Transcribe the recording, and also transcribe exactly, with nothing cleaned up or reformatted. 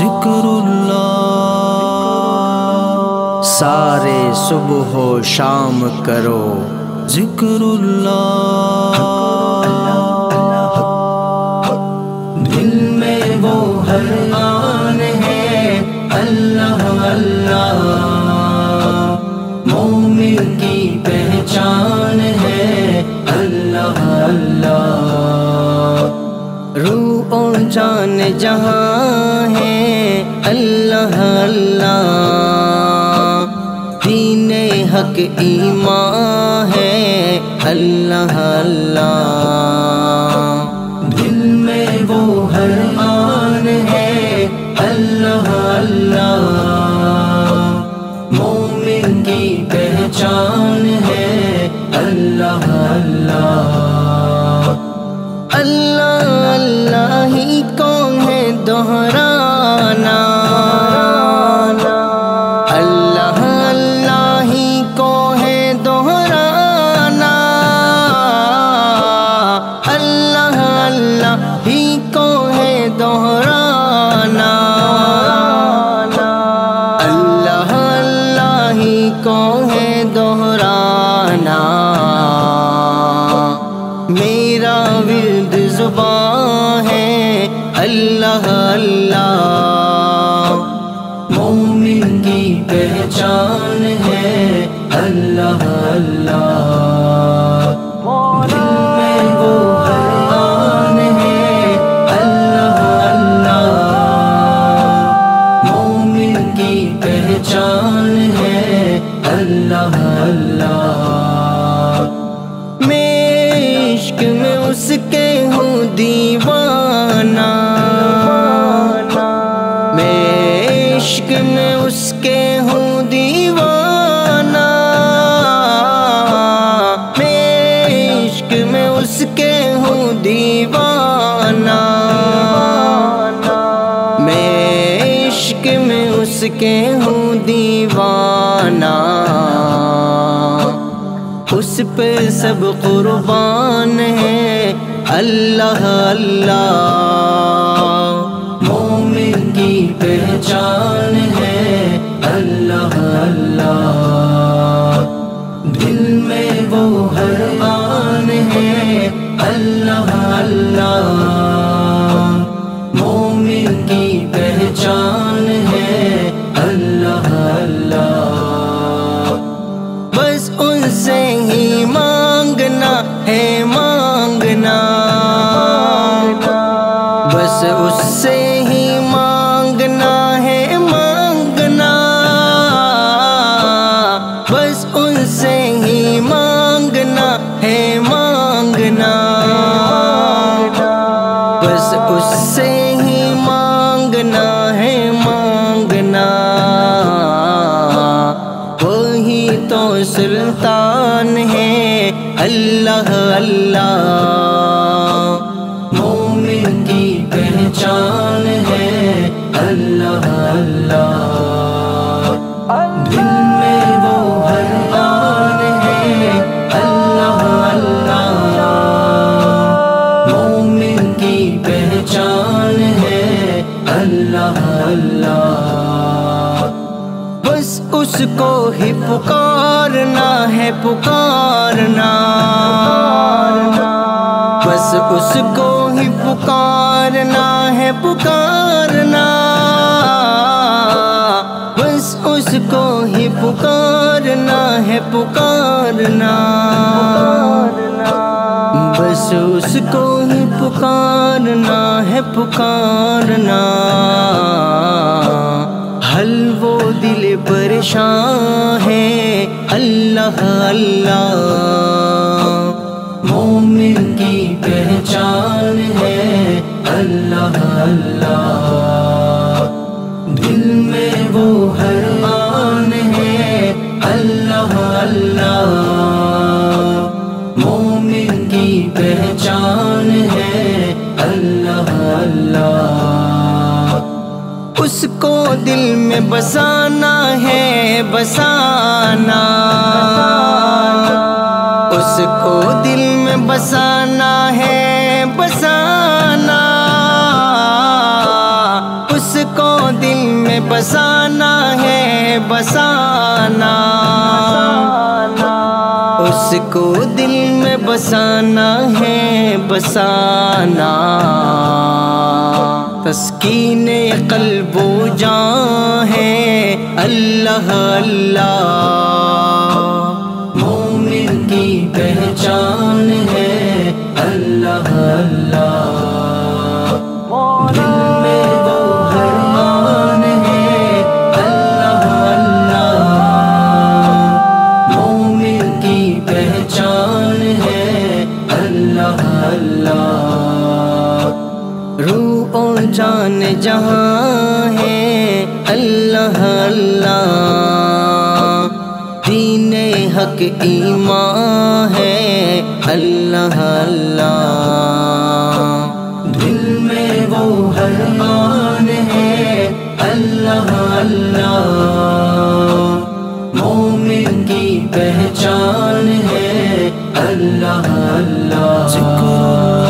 ذکر اللہ، سارے صبح و شام کرو ذکر اللہ، دل میں وہ ہر آن ہے اللہ اللہ، مومن کی پہچان ہے اللہ اللہ، روح و جان جہاں ہے اللہ اللہ، دین حق ایمان ہے اللہ اللہ، دل میں وہ ہر آن ہے اللہ اللہ، مومن کی پہچان ہے اللہ اللہ، اللہ اللہ ہی کو ہے دہرانا، اللہ اللہ ہی کو ہے دہرانا، اللہ اللہ ہی کو ہے دہرانا، اللہ اللہ ہی کو ہے دہرانا، میرا ورد زبان ہے اللہ اللہ، مومن کی پہچان ہے اللہ اللہ، دل میں وہ ہر آن ہے اللہ اللہ، مومن کی پہچان ہے اللہ اللہ، میں عشق میں اس کے ہوں دیوانہ، میں عشق میں اس کے ہوں دیوانہ، میں عشق میں اس کے ہوں دیوانہ، میں عشق میں اس کے ہوں دیوانہ، اس پہ سب قربان ہے اللہ اللہ، مومن کی پہچان ہے اللہ اللہ، دل میں وہ ہر آن ہے اللہ اللہ، مومن کی پہچان ہے اللہ اللہ، بس ان سے ہی مانگنا ہے مانگنا، بس اس سے ہی مانگنا ہے مانگنا، بس ان سے ہی مانگنا ہے مانگنا، بس اس سے ہی مانگنا ہے مانگنا، وہی تو سلطان ہے اللہ اللہ، مومن کی پہچان ہے اللہ اللہ، دل میں وہ ہر آن ہے اللہ اللہ، مومن کی پہچان ہے اللہ اللہ، بس اس کو ہی پکارنا ہے پکارنا، بس اس کو ہی پکارنا ہے پکارنا، بس اس کو ہی پکارنا ہے پکارنا، بس اس کو ہی پکارنا ہے پکارنا، حل وہ دل پریشان ہے اللہ اللہ، مومن کی پہچان ہے اللہ اللہ، دل میں وہ ہر آن ہے اللہ اللہ، مومن کی پہچان ہے اللہ اللہ، اس کو دل میں بسانا ہے بسانا، اس کو دل میں بسانا ہے بسانا، اس کو بسانا، اس کو دل میں بسانا ہے بسانا، تسکین قلب و جاں ہے اللہ اللہ، مومن کی پہچان ہے اللہ اللہ، دل میں وہ ارمان ہے اللہ اللہ، مومن کی پہچان ہے اللہ اللہ، روح و جان جہاں ہے اللہ اللہ، دین حق ایمان ہے اللہ اللہ، دل میں وہ ارمان ہے اللہ اللہ، مومن کی پہچان ہے اللہ اللہ، ذکر